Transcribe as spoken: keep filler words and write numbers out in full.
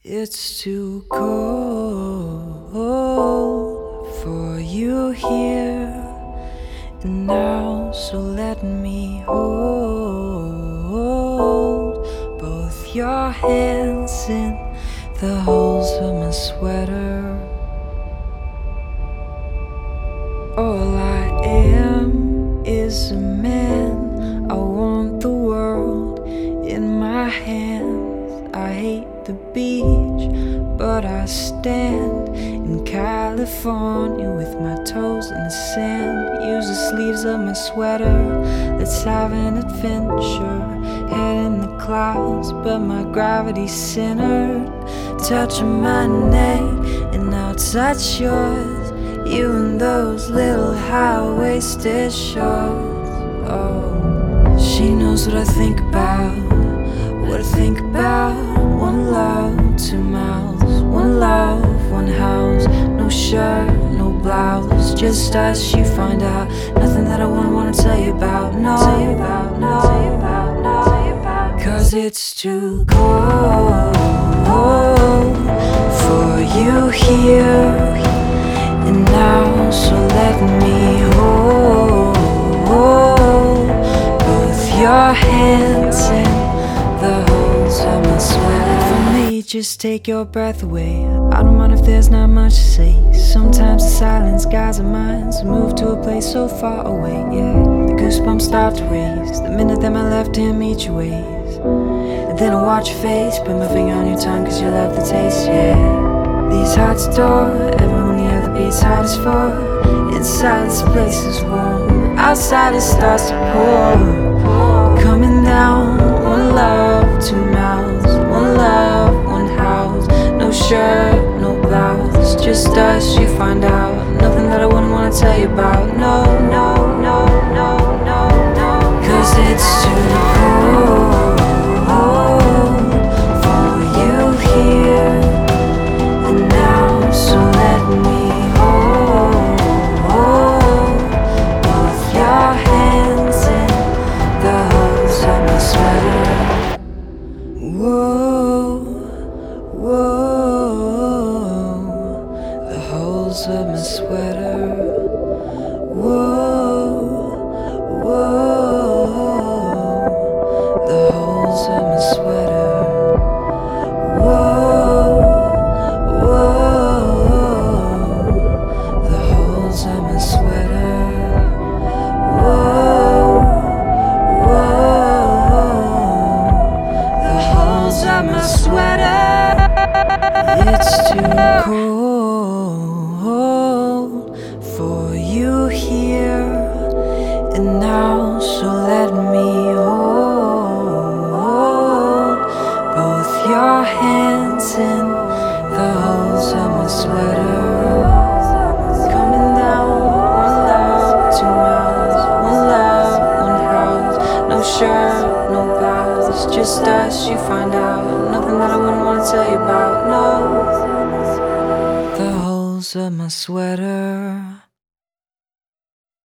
It's too cold for you here and now, so let me hold both your hands in the holes of my sweater. All I am is a man. I want the world in my hands. I hate the beach, but I stand in California with my toes in the sand. Use the sleeves of my sweater. Let's have an adventure. Head in the clouds, but my gravity's centered. Touching my neck, and I'll touch yours. You and those little high-waisted shorts. Oh, she knows what I think about. What I think about. One love, two mouths. One love, one house. No shirt, no blouse. Just us, you find out. Nothing that I wouldn't wanna tell you about. No, no, cause it's too cold for you here and now, so let me hold both your hands in the holes of my sweater. For me, just take your breath away. I don't mind if there's not much to say. Sometimes the silence guides our minds. Move to a place so far away, yeah. The goosebumps start to raise the minute that my left hand meets your waist. And then I watch your face, put my finger on your tongue cause you love the taste, yeah. These hearts adore, everyone hear the beats hardest for. Inside this place is warm, outside it starts to pour. Coming down, one love, two mouths. One love, one house. No shirt, no blouse. Just us, you find out. Nothing that I wouldn't wanna tell you about. No, no, no, no, no, no. Cause it's too cold for you here and now, so let me hold both your hands in the holes of my sweater. Whoa, whoa, the holes of my sweater. Whoa, whoa, the holes of my sweater. Whoa, whoa, the holes of my sweater. Whoa, whoa, the holes of my sweater. It's too cold for you here and now, so let me hold both your hands in the holes of my sweater. Coming down, one love, two mouths. One love, one house. No shirt, no blouse. Just us, you find out. Nothing that I wouldn't wanna tell you about. No, the holes of my sweater.